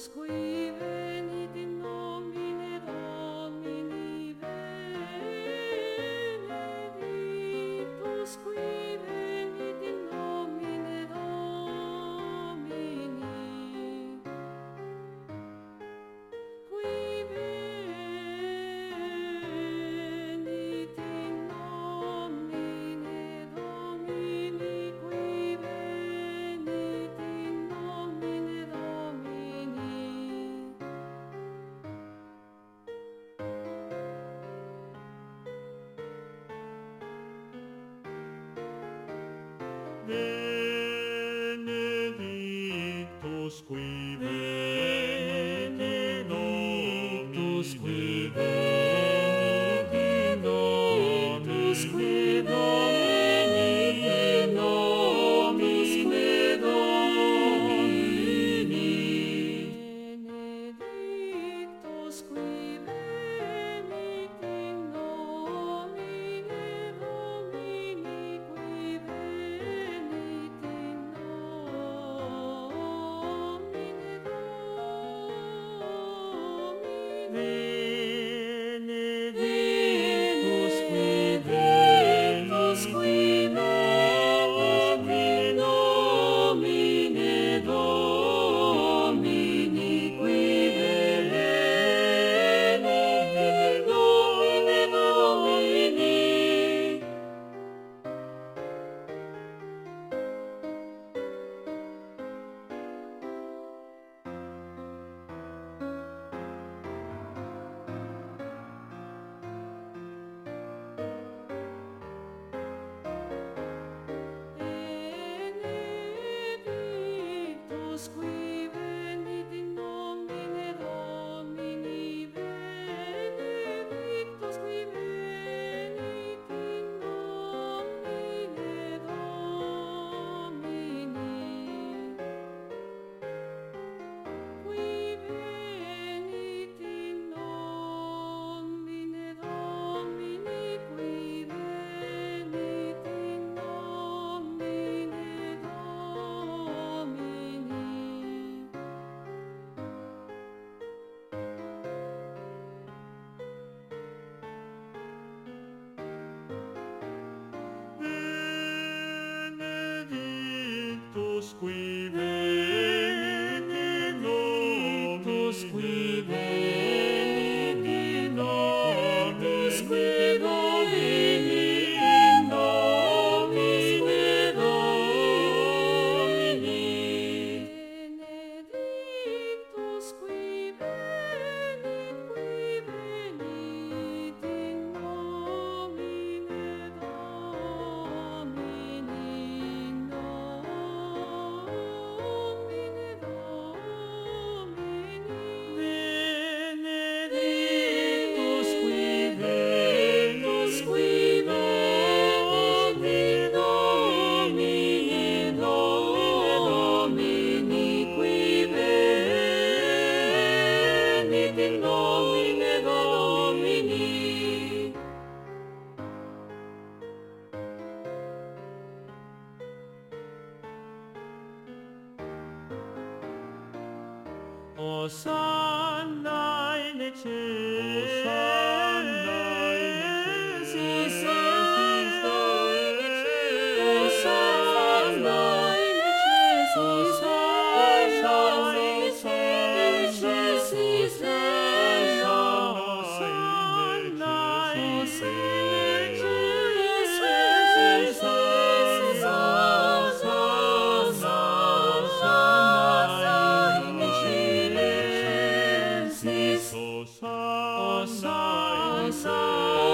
qui venit in nomine Domini, benedictus qui venit in nomine Domini, qui venit in nomine Domini, qui venit in nomine Domini. Benedictus qui venit in Dominus, qui venit in Dominus, qui venit in nomine Domini. Benedictus qui venit in nomine Domini, qui venit in nomine Domini. Benedictus qui venit in nomine Domini, qui venit in nomine Domini. Benedictus qui venit in nomine Domini, benedictus qui venit in nomine Domini, qui venit in nomine Domini, qui venit in nomine Benedictus qui venit in Dominus, qui venit in Dominus, qui venit in nomine Domini. Benedictus qui venit in nomine Domini, nomine Domini. Benedictus qui venit in nomine Domini, qui venit in nomine Domini. Hosanna in excelsis, Hosanna in excelsis, Hosanna in excelsis, Hosanna in excelsis, Hosanna in excelsis.